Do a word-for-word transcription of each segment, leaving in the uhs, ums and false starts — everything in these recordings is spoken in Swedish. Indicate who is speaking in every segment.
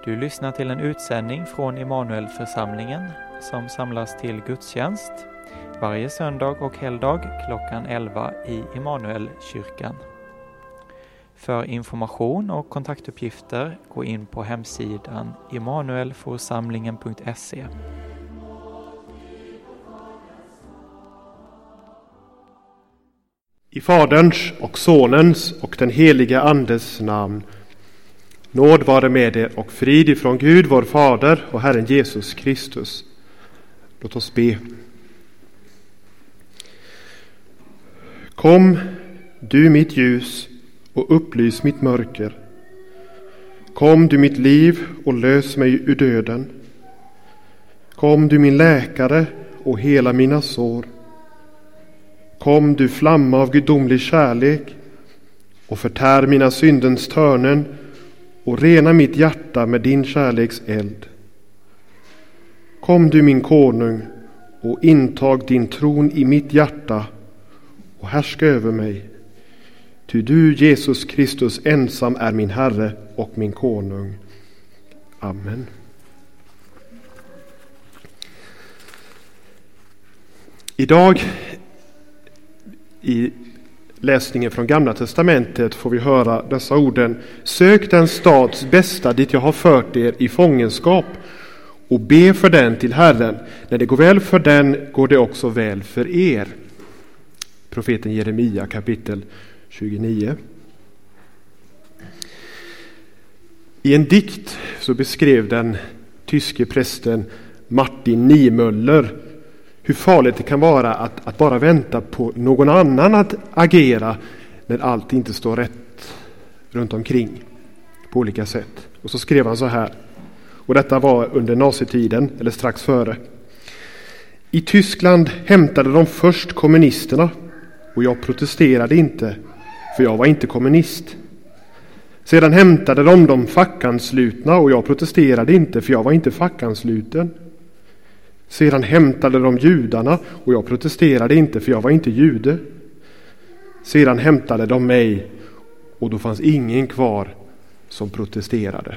Speaker 1: Du lyssnar till en utsändning från Immanuelförsamlingen som samlas till gudstjänst varje söndag och helgdag klockan elva i Immanuelkyrkan. För information och kontaktuppgifter gå in på hemsidan immanuelforsamlingen punkt se.
Speaker 2: I Faderns och Sonens och den heliga Andes namn. Nåd vare med er och frid ifrån Gud vår Fader och Herren Jesus Kristus. Låt oss be. Kom, du mitt ljus, och upplys mitt mörker. Kom, du mitt liv, och lös mig ur döden. Kom, du min läkare, och hela mina sår. Kom, du flamma av gudomlig kärlek, och förtär mina syndens törnen, och rena mitt hjärta med din kärleks eld. Kom, du min konung, och intag din tron i mitt hjärta, och härska över mig. Ty du, Jesus Kristus, ensam är min Herre och min konung. Amen. Idag i läsningen från Gamla testamentet får vi höra dessa orden: sök den stads bästa dit jag har fört er i fångenskap, och be för den till Herren. När det går väl för den går det också väl för er. Profeten Jeremia kapitel tjugonio. I en dikt så beskrev den tyske prästen Martin Niemöller hur farligt det kan vara att, att bara vänta på någon annan att agera när allt inte står rätt runt omkring på olika sätt. Och så skrev han så här, och detta var under nazitiden eller strax före. I Tyskland hämtade de först kommunisterna, och jag protesterade inte, för jag var inte kommunist. Sedan hämtade de de fackanslutna, och jag protesterade inte, för jag var inte fackansluten. Sedan hämtade de judarna, och jag protesterade inte, för jag var inte jude. Sedan hämtade de mig, och då fanns ingen kvar som protesterade.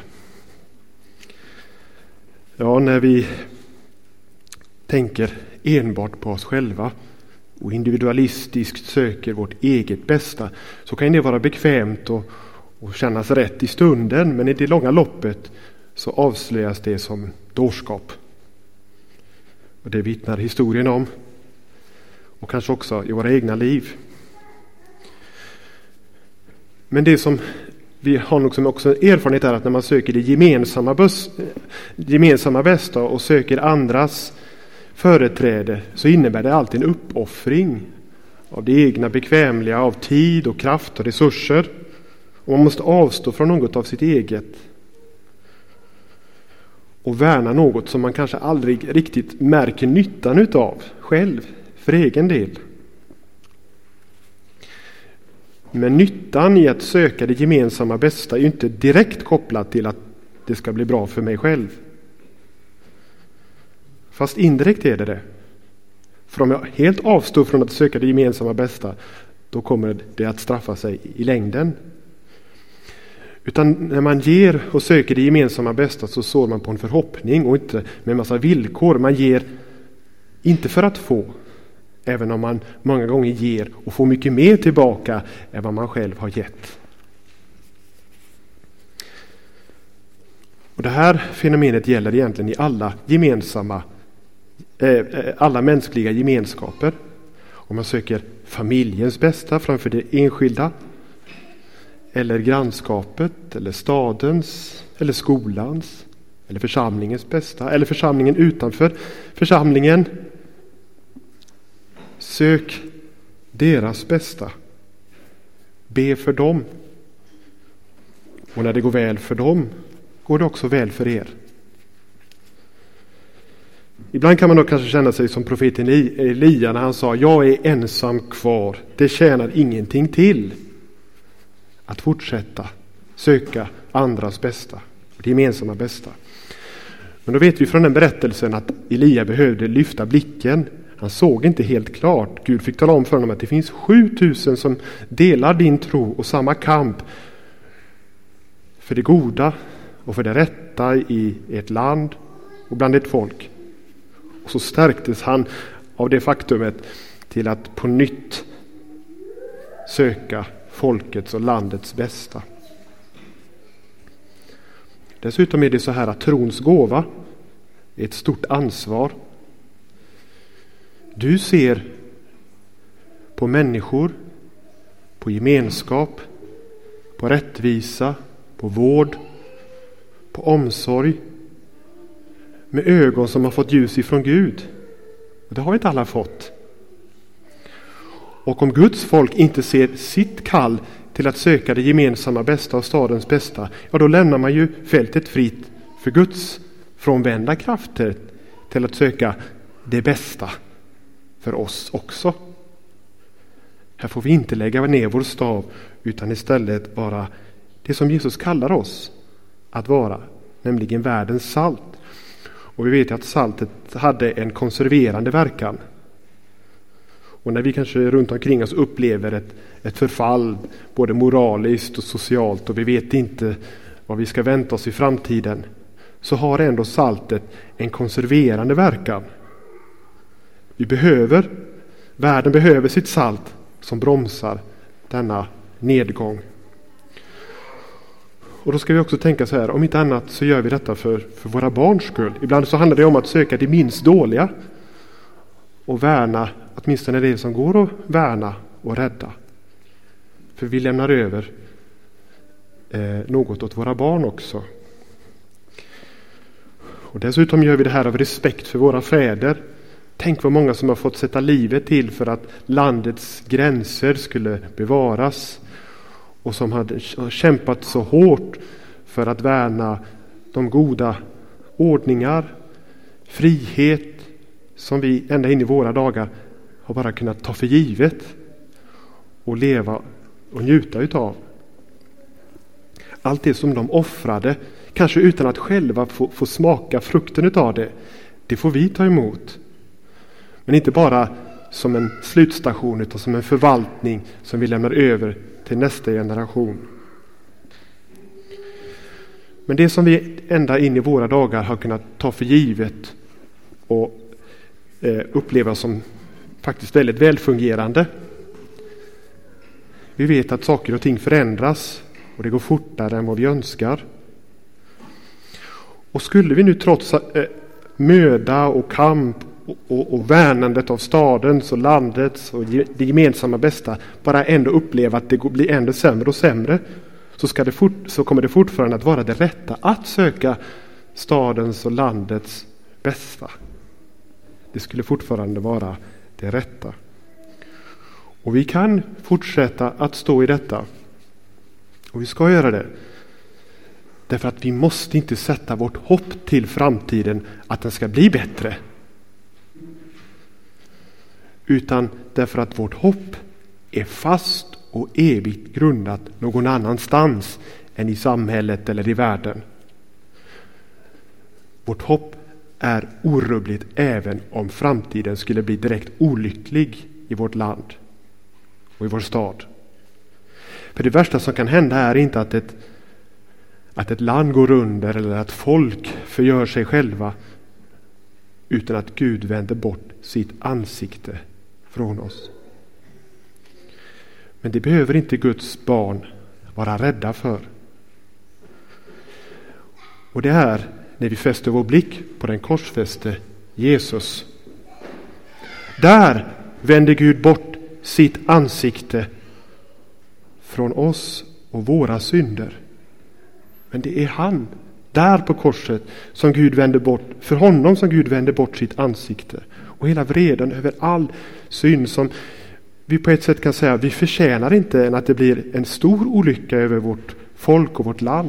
Speaker 2: Ja, när vi tänker enbart på oss själva och individualistiskt söker vårt eget bästa, så kan det vara bekvämt och, och kännas rätt i stunden, men i det långa loppet så avslöjas det som dårskap. Och det vittnar historien om, och kanske också i våra egna liv. Men det som vi har nog som också erfarenhet är att när man söker det gemensamma, bus, gemensamma bästa och söker andras företräde, så innebär det alltid en uppoffring av det egna bekvämliga, av tid och kraft och resurser. Och man måste avstå från något av sitt eget och värna något som man kanske aldrig riktigt märker nyttan utav själv, för egen del. Men nyttan i att söka det gemensamma bästa är ju inte direkt kopplat till att det ska bli bra för mig själv. Fast indirekt är det det. För om jag helt avstår från att söka det gemensamma bästa, då kommer det att straffa sig i längden. Utan när man ger och söker det gemensamma bästa, så sår man på en förhoppning och inte med en massa villkor. Man ger inte för att få, även om man många gånger ger och får mycket mer tillbaka än vad man själv har gett. Och det här fenomenet gäller egentligen i alla gemensamma, eh, alla mänskliga gemenskaper. Om man söker familjens bästa framför det enskilda, eller grannskapet, eller stadens, eller skolans, eller församlingens bästa, eller församlingen utanför församlingen. Sök deras bästa. Be för dem. Och när det går väl för dem, går det också väl för er. Ibland kan man då kanske känna sig som profeten Elia när han sa: jag är ensam kvar, det tjänar ingenting till att fortsätta söka andras bästa, det gemensamma bästa. Men då vet vi från den berättelsen att Elia behövde lyfta blicken. Han såg inte helt klart. Gud fick tala om för honom att det finns sjutusen som delar din tro och samma kamp för det goda och för det rätta i ett land och bland ett folk. Och så stärktes han av det faktumet till att på nytt söka folkets och landets bästa. Dessutom är det så här att trons gåva är ett stort ansvar. Du ser på människor, på gemenskap, på rättvisa, på vård, på omsorg med ögon som har fått ljus ifrån Gud. Och det har inte alla fått. Och om Guds folk inte ser sitt kall till att söka det gemensamma bästa av stadens bästa, ja då lämnar man ju fältet fritt för Guds frånvända krafter till att söka det bästa för oss också. Här får vi inte lägga ner vår stav utan istället vara det som Jesus kallar oss att vara, nämligen världens salt. Och vi vet att saltet hade en konserverande verkan. Och när vi kanske runt omkring oss upplever ett, ett förfall både moraliskt och socialt och vi vet inte vad vi ska vänta oss i framtiden, så har ändå saltet en konserverande verkan. Vi behöver, världen behöver sitt salt som bromsar denna nedgång. Och då ska vi också tänka så här, om inte annat så gör vi detta för, för våra barns skull. Ibland så handlar det om att söka det minst dåliga och värna, åtminstone det som går att värna och rädda. För vi lämnar över eh, något åt våra barn också. Och dessutom gör vi det här av respekt för våra fäder. Tänk vad många som har fått sätta livet till för att landets gränser skulle bevaras. Och som hade kämpat så hårt för att värna de goda ordningar, frihet som vi ända in i våra dagar har bara kunnat ta för givet och leva och njuta utav. Allt det som de offrade, kanske utan att själva få, få smaka frukten utav det, det får vi ta emot. Men inte bara som en slutstation utan som en förvaltning som vi lämnar över till nästa generation. Men det som vi ända in i våra dagar har kunnat ta för givet och eh, uppleva som faktiskt väldigt välfungerande. Vi vet att saker och ting förändras och det går fortare än vad vi önskar. Och skulle vi nu trots eh, möda och kamp och, och, och värnandet av stadens och landets och det gemensamma bästa bara ändå uppleva att det blir ändå sämre och sämre, så, ska det fort, så kommer det fortfarande att vara det rätta att söka stadens och landets bästa. Det skulle fortfarande vara det rätta. Och vi kan fortsätta att stå i detta. Och vi ska göra det. Därför att vi måste inte sätta vårt hopp till framtiden att den ska bli bättre. Utan därför att vårt hopp är fast och evigt grundat någon annanstans än i samhället eller i världen. Vårt hopp är orubbligt även om framtiden skulle bli direkt olycklig i vårt land och i vår stad. För det värsta som kan hända är inte att ett, att ett land går under eller att folk förgör sig själva, utan att Gud vänder bort sitt ansikte från oss. Men det behöver inte Guds barn vara rädda för. Och det är när vi fäster vår blick på den korsfäste Jesus. Där vänder Gud bort sitt ansikte från oss och våra synder. Men det är han där på korset som Gud vänder bort, för honom som Gud vänder bort sitt ansikte. Och hela vreden över all synd som vi på ett sätt kan säga, vi förtjänar inte än att det blir en stor olycka över vårt folk och vårt land.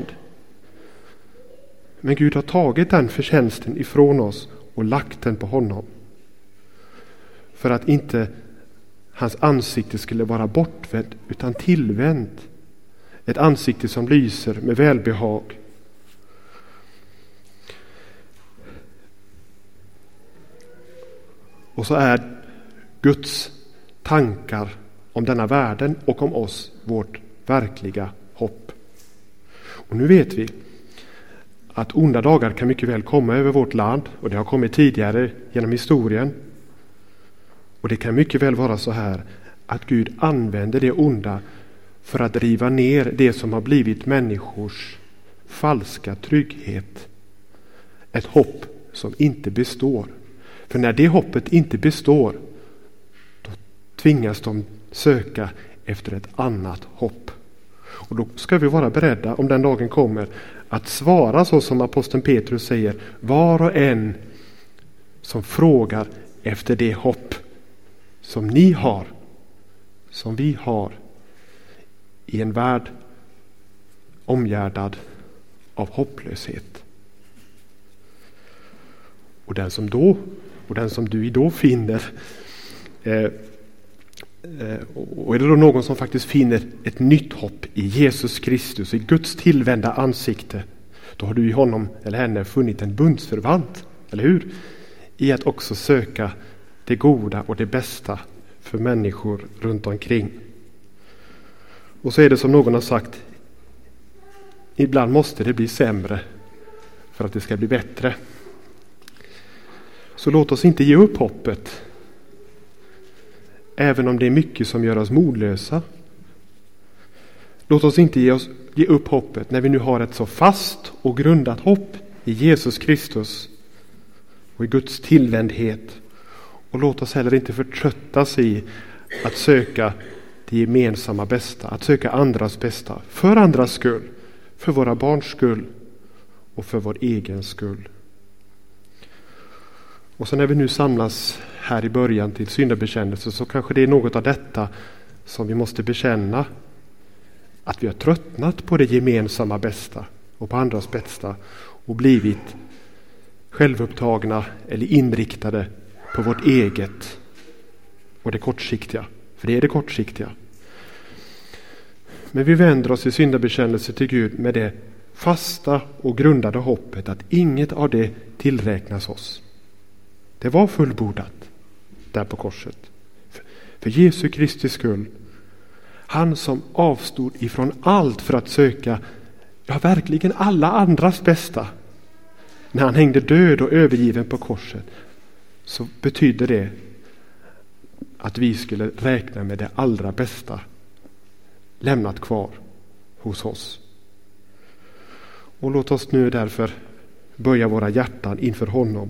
Speaker 2: Men Gud har tagit den förtjänsten ifrån oss och lagt den på honom. För att inte hans ansikte skulle vara bortvänt utan tillvänt. Ett ansikte som lyser med välbehag. Och så är Guds tankar om denna världen och om oss vårt verkliga hopp. Och nu vet vi att onda dagar kan mycket väl komma över vårt land, och det har kommit tidigare genom historien. Och det kan mycket väl vara så här att Gud använder det onda för att riva ner det som har blivit människors falska trygghet. Ett hopp som inte består. För när det hoppet inte består, då tvingas de söka efter ett annat hopp. Och då ska vi vara beredda, om den dagen kommer, att svara så som aposteln Petrus säger: var och en som frågar efter det hopp som ni har, som vi har, i en värld omgärdad av hopplöshet. Och den som då, och den som du då finner, eh, eh, och är det då någon som faktiskt finner ett nytt hopp i Jesus Kristus, i Guds tillvända ansikte, då har du i honom eller henne funnit en bundsförvant, eller hur? I att också söka det goda och det bästa för människor runt omkring. Och så är det som någon har sagt, ibland måste det bli sämre för att det ska bli bättre. Så låt oss inte ge upp hoppet, även om det är mycket som gör oss modlösa. Låt oss inte ge, oss, ge upp hoppet när vi nu har ett så fast och grundat hopp i Jesus Kristus och i Guds tillvändhet. Och låt oss heller inte förtröttas i att söka det gemensamma bästa, att söka andras bästa, för andras skull, för våra barns skull och för vår egen skull. Och så när vi nu samlas här i början till syndabekännelse, så kanske det är något av detta som vi måste bekänna, att vi har tröttnat på det gemensamma bästa och på andras bästa och blivit självupptagna eller inriktade på vårt eget och det kortsiktiga. För det är det kortsiktiga. Men vi vänder oss i syndabekännelse till Gud med det fasta och grundade hoppet att inget av det tillräknas oss. Det var fullbordat där på korset. För, för Jesu Kristi skull. Han som avstod ifrån allt för att söka, ja verkligen alla andras bästa. När han hängde död och övergiven på korset, så betydde det att vi skulle räkna med det allra bästa lämnat kvar hos oss. Och låt oss nu därför böja våra hjärtan inför honom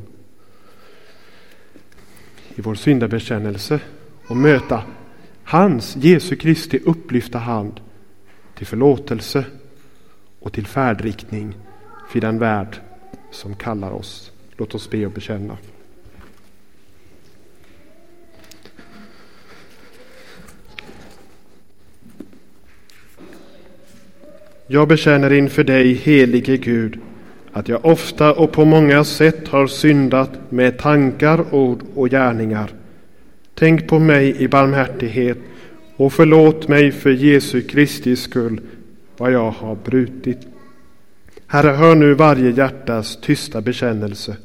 Speaker 2: i vår syndabekännelse och möta hans, Jesu Kristi, upplyfta hand till förlåtelse och till färdriktning för den värld som kallar oss. Låt oss be och bekänna. Jag bekänner inför dig, helige Gud, att jag ofta och på många sätt har syndat med tankar, ord och gärningar. Tänk på mig i barmhärtighet och förlåt mig för Jesu Kristi skull vad jag har brutit. Herre, hör nu varje hjärtas tysta bekännelse.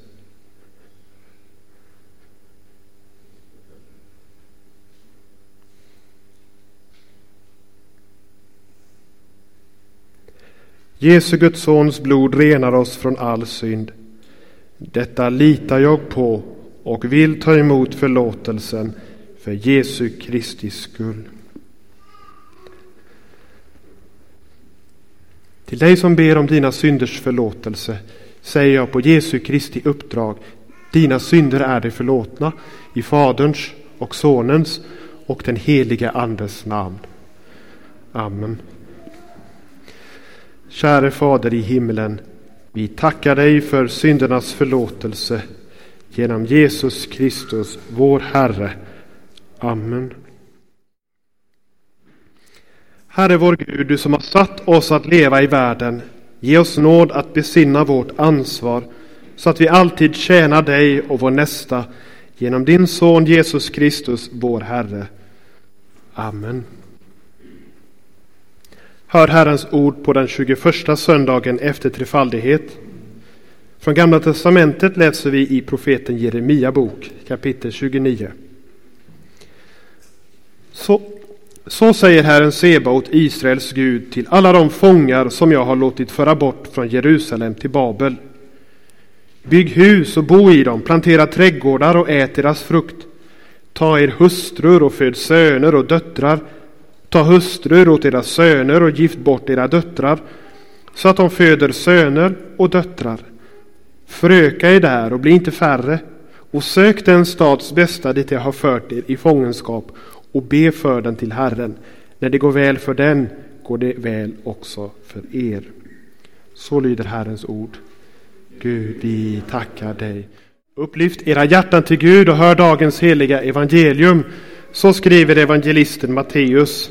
Speaker 2: Jesu Guds sons blod renar oss från all synd. Detta litar jag på och vill ta emot förlåtelsen för Jesu Kristi skull. Till dig som ber om dina synders förlåtelse säger jag på Jesu Kristi uppdrag: dina synder är dig förlåtna i Faderns och Sonens och den helige Andes namn. Amen. Käre Fader i himlen, vi tackar dig för syndernas förlåtelse genom Jesus Kristus, vår Herre. Amen. Herre vår Gud, du som har satt oss att leva i världen, ge oss nåd att besinna vårt ansvar så att vi alltid tjänar dig och vår nästa genom din son Jesus Kristus, vår Herre. Amen. Hör Herrens ord på den tjugoförsta söndagen efter trefaldighet. Från Gamla testamentet läser vi i profeten Jeremia bok, kapitel tjugonio. Så, Så säger Herren Sebaot, Israels Gud, till alla de fångar som jag har låtit föra bort från Jerusalem till Babel. Bygg hus och bo i dem, plantera trädgårdar och ät deras frukt. Ta er hustrur och föd söner och döttrar. Ta hustrur åt era söner och gift bort era döttrar, så att de föder söner och döttrar. Föröka er där och bli inte färre, och sök den stads bästa dit jag har fört er i fångenskap, och be för den till Herren. När det går väl för den, går det väl också för er. Så lyder Herrens ord. Gud, vi tackar dig. Upplyft era hjärtan till Gud och hör dagens heliga evangelium. Så skriver evangelisten Matteus.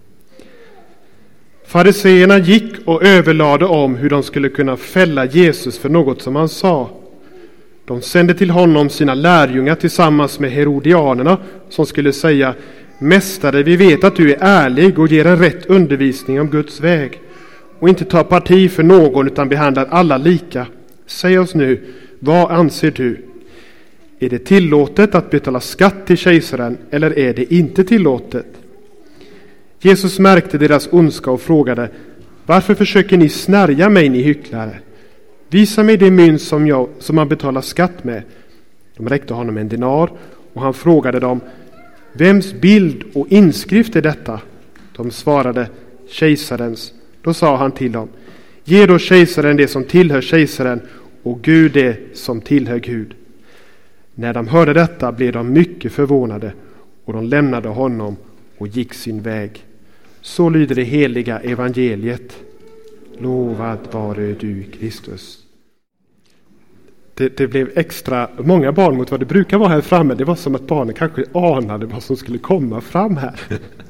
Speaker 2: Fariseerna gick och överlade om hur de skulle kunna fälla Jesus för något som han sa. De sände till honom sina lärjungar tillsammans med herodianerna, som skulle säga: Mästare, vi vet att du är ärlig och ger en rätt undervisning om Guds väg, och inte tar parti för någon utan behandlar alla lika. Säg oss nu, vad anser du? Är det tillåtet att betala skatt till kejsaren, eller är det inte tillåtet? Jesus märkte deras ondska och frågade: Varför försöker ni snärja mig, ni hycklare? Visa mig det mynt som, jag, som man betalar skatt med. De räckte honom en dinar, och han frågade dem: Vems bild och inskrift är detta? De svarade: Kejsarens. Då sa han till dem: Ge då kejsaren det som tillhör kejsaren, och Gud det som tillhör Gud. När de hörde detta blev de mycket förvånade, och de lämnade honom och gick sin väg. Så lyder det heliga evangeliet. Lovad vare du, Kristus. Det, det blev extra många barn mot vad det brukar vara här framme. Det var som att barnen kanske anade vad som skulle komma fram här.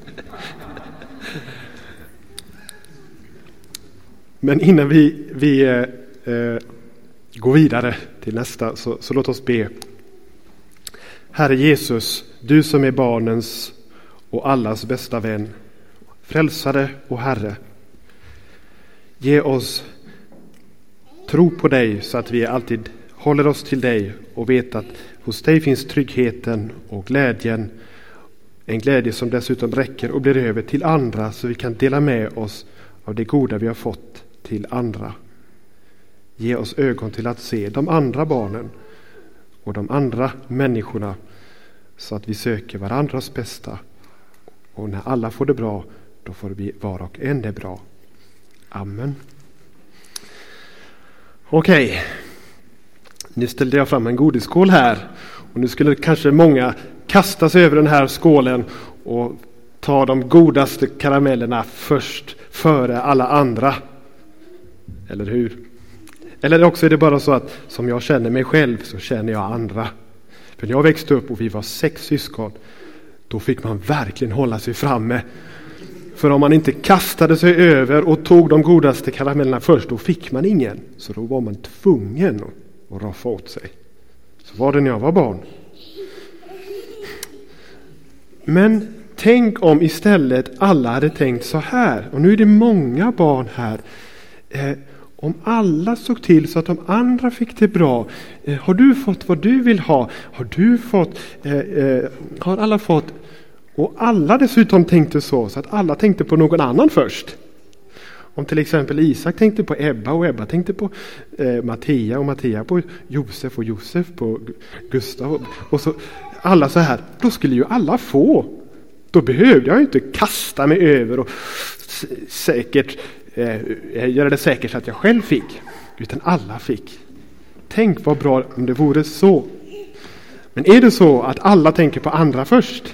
Speaker 2: Men innan vi, vi eh, går vidare till nästa, så, så låt oss be. Herre Jesus, du som är barnens och allas bästa vän, frälsare och Herre, ge oss tro på dig så att vi alltid håller oss till dig och vet att hos dig finns tryggheten och glädjen, en glädje som dessutom räcker och blir över till andra, så vi kan dela med oss av det goda vi har fått till andra. Ge oss ögon till att se de andra barnen och de andra människorna, så att vi söker varandras bästa, och när alla får det bra, då får vi var och en det bra. Amen. Okej, okay. Nu ställde jag fram en godisskål här, och nu skulle kanske många kasta sig över den här skålen och ta de godaste karamellerna först, före alla andra. Eller hur? Eller också är det bara så att som jag känner mig själv, så känner jag andra. För när jag växte upp och vi var sex syskon, då fick man verkligen hålla sig framme. För om man inte kastade sig över och tog de godaste karamellerna först, då fick man ingen. Så då var man tvungen att raffa åt sig. Så var det när jag var barn. Men tänk om istället alla hade tänkt så här. Och nu är det många barn här. Eh, om alla såg till så att de andra fick det bra. Eh, har du fått vad du vill ha? Har du fått... Eh, eh, har alla fått... Och alla dessutom tänkte så, så att alla tänkte på någon annan först. Om till exempel Isak tänkte på Ebba, och Ebba tänkte på eh, Mattia, och Mattia på Josef, och Josef på Gustav. Och, och så alla så här, då skulle ju alla få. Då behövde jag inte kasta mig över och s- säkert eh, göra det säkert så att jag själv fick. Utan alla fick. Tänk vad bra om det vore så. Men är det så att alla tänker på andra först?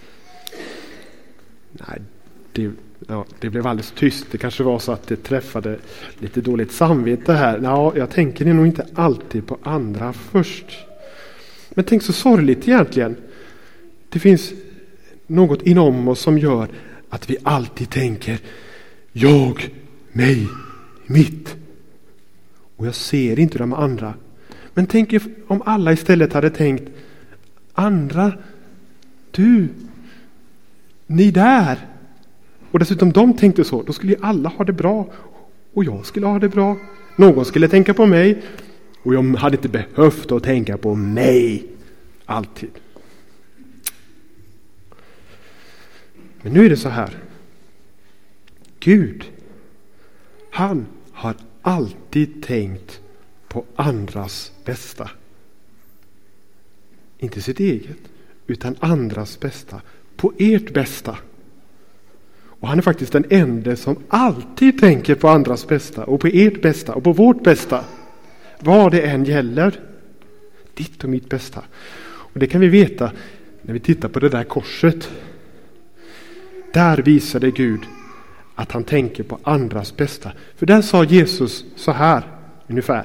Speaker 2: Nej, det, ja, det blev alldeles tyst. Det kanske var så att det träffade lite dåligt samvete här. Ja, jag tänker nog inte alltid på andra först. Men tänk så sorgligt egentligen. Det finns något inom oss som gör att vi alltid tänker jag, mig, mitt. Och jag ser inte de andra. Men tänk om alla istället hade tänkt andra, du, ni där. Och dessutom de tänkte så, då skulle ju alla ha det bra. Och jag skulle ha det bra. Någon skulle tänka på mig. Och jag hade inte behövt att tänka på mig. Alltid. Men nu är det så här. Gud, han har alltid tänkt på andras bästa. Inte sitt eget, utan andras bästa. På ert bästa. Och han är faktiskt den enda som alltid tänker på andras bästa. Och på ert bästa och på vårt bästa. Vad det än gäller. Ditt och mitt bästa. Och det kan vi veta när vi tittar på det där korset. Där visade Gud att han tänker på andras bästa. För där sa Jesus så här ungefär.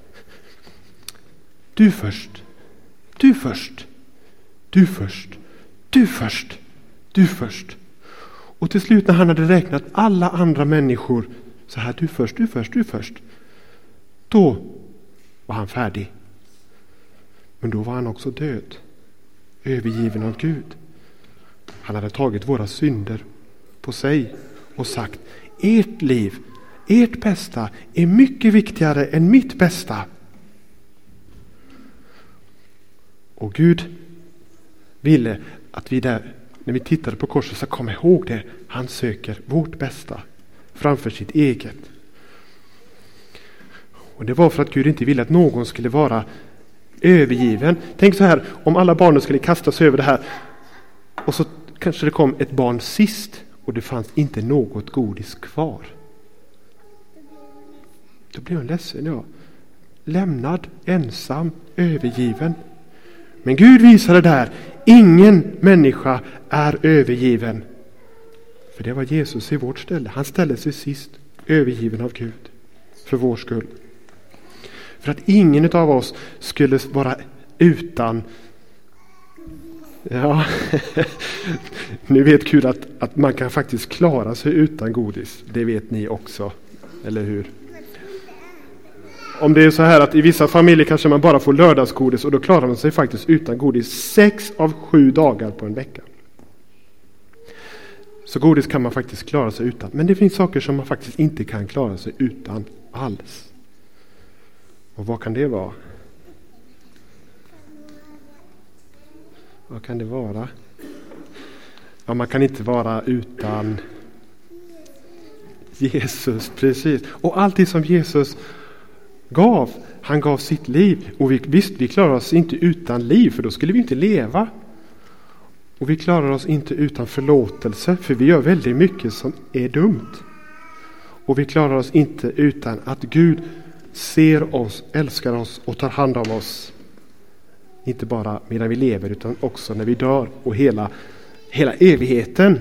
Speaker 2: Du först. Du först. Du först. Du först. Du först. Och till slut när han hade räknat alla andra människor så här, du först, du först, du först. Då var han färdig. Men då var han också död. Övergiven av Gud. Han hade tagit våra synder på sig och sagt, ert liv, ert bästa är mycket viktigare än mitt bästa. Och Gud ville att vi där, när vi tittade på korset, så kom ihåg det. Han söker vårt bästa framför sitt eget. Och det var för att Gud inte ville att någon skulle vara övergiven. Tänk så här, om alla barnen skulle kastas över det här och så kanske det kom ett barn sist och det fanns inte något godis kvar. Då blev hon ledsen, ja. Lämnad, ensam, övergiven. Men Gud visade där, ingen människa är övergiven. För det var Jesus i vårt ställe. Han ställde sig sist, övergiven av Gud. För vår skull. För att ingen av oss skulle vara utan. Ja, nu vet Gud att, att man kan faktiskt klara sig utan godis. Det vet ni också, eller hur? Om det är så här att i vissa familjer kanske man bara får lördagsgodis och då klarar man sig faktiskt utan godis sex av sju dagar på en vecka. Så godis kan man faktiskt klara sig utan. Men det finns saker som man faktiskt inte kan klara sig utan alls. Och vad kan det vara? Vad kan det vara? Ja, man kan inte vara utan Jesus, precis. Och allt det som Jesus gav, han gav sitt liv. Och vi, visst, vi klarar oss inte utan liv, för då skulle vi inte leva. Och vi klarar oss inte utan förlåtelse, för vi gör väldigt mycket som är dumt. Och vi klarar oss inte utan att Gud ser oss, älskar oss och tar hand om oss. Inte bara medan vi lever, utan också när vi dör och hela, hela evigheten.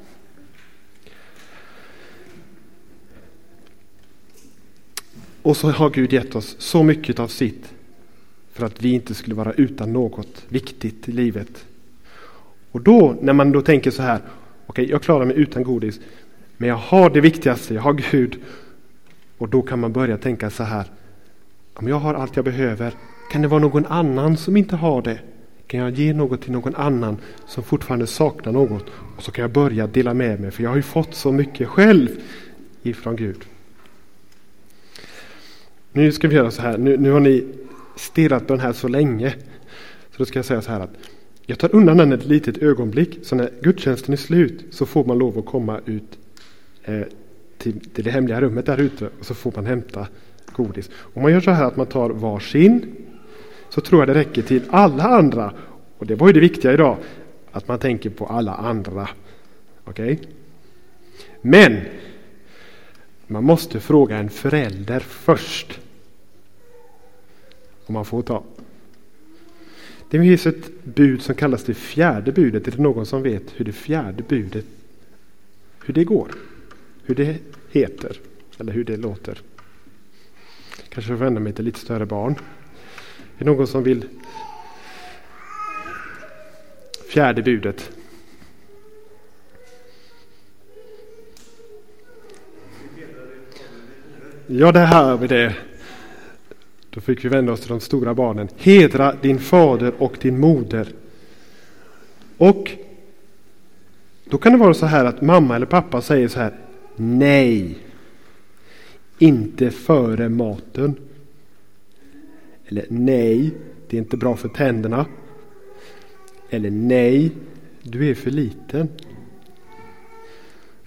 Speaker 2: Och så har Gud gett oss så mycket av sitt för att vi inte skulle vara utan något viktigt i livet. Och då, när man då tänker så här, okej, okay, jag klarar mig utan godis, men jag har det viktigaste, jag har Gud. Och då kan man börja tänka så här, om jag har allt jag behöver, kan det vara någon annan som inte har det? Kan jag ge något till någon annan som fortfarande saknar något? Och så kan jag börja dela med mig, för jag har ju fått så mycket själv ifrån Gud. Nu ska vi göra så här, nu, nu har ni stirrat på den här så länge. Så då ska jag säga så här att jag tar undan den ett litet ögonblick, så när gudstjänsten är slut så får man lov att komma ut eh, till, till det hemliga rummet där ute, och så får man hämta godis. Om man gör så här att man tar varsin, så tror jag det räcker till alla andra. Och det var ju det viktiga idag, att man tänker på alla andra. Okej? Okay? Men man måste fråga en förälder först om man får ta. Det finns ett bud som kallas det fjärde budet. Är det någon som vet hur det fjärde budet, hur det går? Hur det heter? Eller hur det låter? Kanske jag vänder mig till lite större barn. Är det någon som vill? Fjärde budet. Ja, det här har vi det. Då fick vi vända oss till de stora barnen. Hedra din fader och din moder. Och då kan det vara så här att mamma eller pappa säger så här: nej, inte före maten. Eller nej, det är inte bra för tänderna. Eller nej, du är för liten.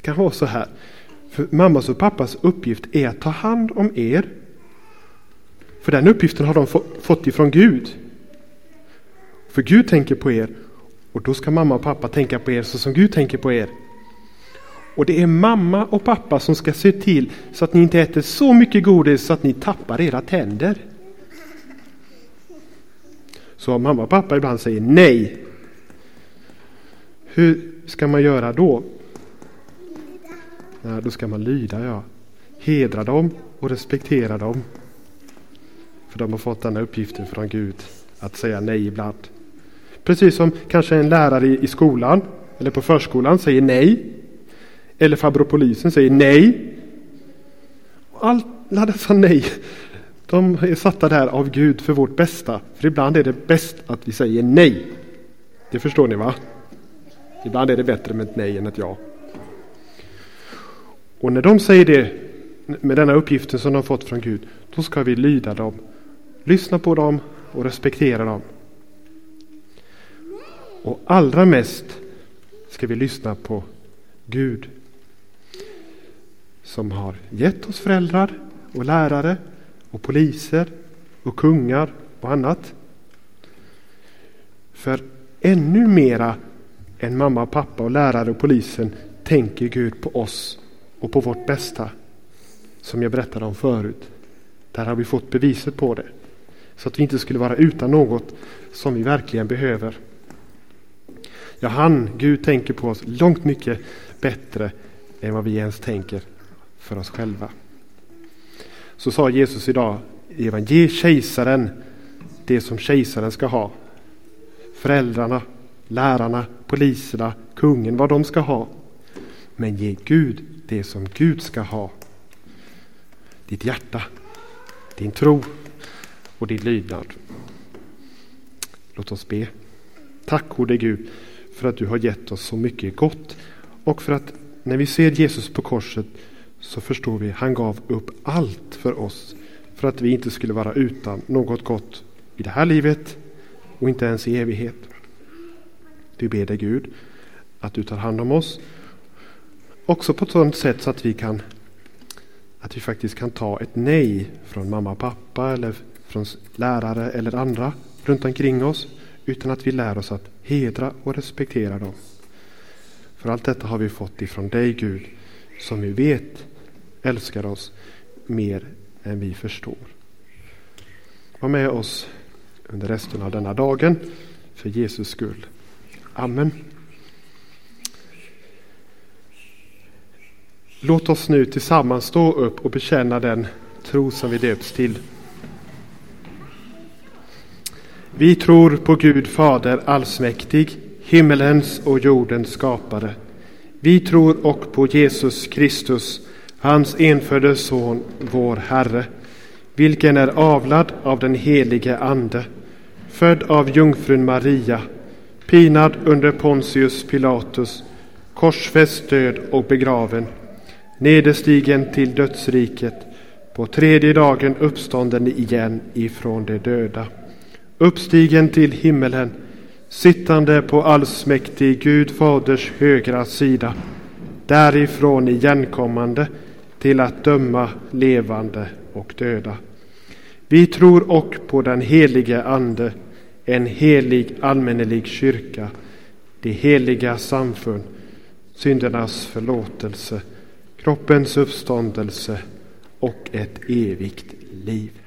Speaker 2: kan vara så här. För mammas och pappas uppgift är att ta hand om er. För den uppgiften har de få, fått ifrån Gud. För Gud tänker på er. Och då ska mamma och pappa tänka på er så som Gud tänker på er. Och det är mamma och pappa som ska se till så att ni inte äter så mycket godis så att ni tappar era tänder. Så om mamma och pappa ibland säger nej, hur ska man göra då? Ja, då ska man lyda, ja. Hedra dem och respektera dem. För de har fått den här uppgiften från Gud att säga nej ibland. Precis som kanske en lärare i, i skolan eller på förskolan säger nej. Eller farbror polisen säger nej. Och alla dessa nej, de är satta där av Gud för vårt bästa. För ibland är det bäst att vi säger nej. Det förstår ni, va? Ibland är det bättre med ett nej än ett ja. Och när de säger det med denna uppgiften som de fått från Gud, då ska vi lyda dem, lyssna på dem och respektera dem. Och allra mest ska vi lyssna på Gud som har gett oss föräldrar och lärare och poliser och kungar och annat. För ännu mera än mamma, pappa och lärare och polisen tänker Gud på oss och på vårt bästa, som jag berättade om förut. Där har vi fått beviset på det. Så att vi inte skulle vara utan något som vi verkligen behöver. Ja, han, Gud, tänker på oss långt mycket bättre än vad vi ens tänker för oss själva. Så sa Jesus idag i evangeliet: ge kejsaren det som kejsaren ska ha. Föräldrarna, lärarna, poliserna, kungen, vad de ska ha. Men ge Gud det som Gud ska ha. Ditt hjärta, din tro och din lydnad. Låt oss be. Tack, gode Gud, för att du har gett oss så mycket gott. Och för att när vi ser Jesus på korset så förstår vi, han gav upp allt för oss. För att vi inte skulle vara utan något gott i det här livet och inte ens i evighet. Vi ber dig, Gud, att du tar hand om oss. Också på ett sådant sätt så att vi kan att vi faktiskt kan ta ett nej från mamma och pappa eller från lärare eller andra runt omkring oss, utan att vi lär oss att hedra och respektera dem. För allt detta har vi fått ifrån dig, Gud, som vi vet älskar oss mer än vi förstår. Var med oss under resten av denna dagen för Jesus skull. Amen. Låt oss nu tillsammans stå upp och bekänna den tro som vi döps till. Vi tror på Gud Fader allsmäktig, himmelens och jordens skapare. Vi tror och på Jesus Kristus, hans enfödde son, vår Herre, vilken är avlad av den helige Ande, född av jungfrun Maria, pinad under Pontius Pilatus, korsfäst, död och begraven, nederstigen till dödsriket, på tredje dagen uppstånden igen ifrån de döda, uppstigen till himmelen, sittande på allsmäktig Gud Faders högra sida, därifrån igenkommande till att döma levande och döda. Vi tror och på den helige Ande, en helig allmännelig kyrka, det heliga samfund, syndernas förlåtelse, kroppens uppståndelse och ett evigt liv.